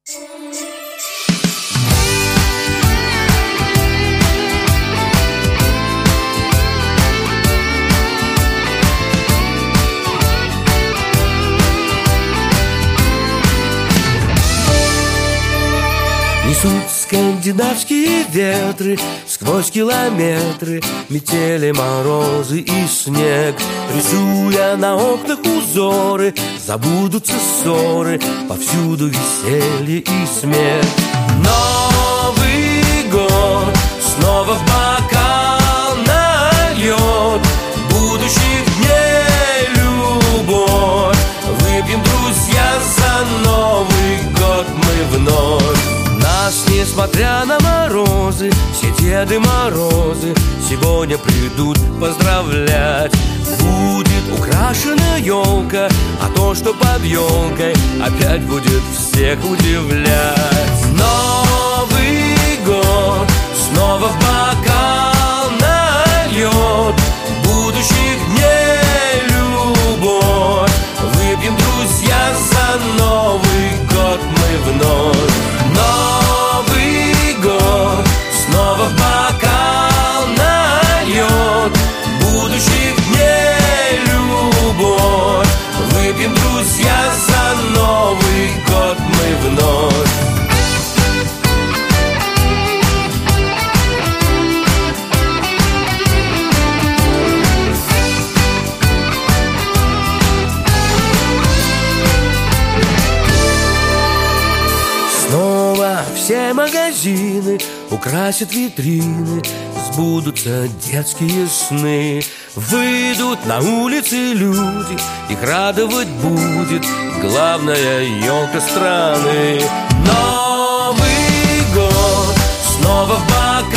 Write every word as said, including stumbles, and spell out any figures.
Несут скандинавские ветры сквозь километры, метели, морозы и снег. Рисуя на окнах узоры, забудутся ссоры, повсюду веселье и смех. Новый год снова в бокал нальет будущих дней любовь. Выпьем, друзья, за Новый год мы вновь. Нас, несмотря на морозы, все Деды Морозы сегодня придут поздравлять. Будет украшена елка, а то, что под елкой, опять будет всех удивлять. Новый год снова в бокал нальет будущих дней любовь. Выпьем, друзья, за Новый год мы вновь. Новый год снова в бокал нальет будущих дней любовь. Выпьем, друзья, за Новый год мы вновь. Все магазины украсят витрины, сбудутся детские сны. Выйдут на улицы люди, их радовать будет главная елка страны. Новый год снова в бокал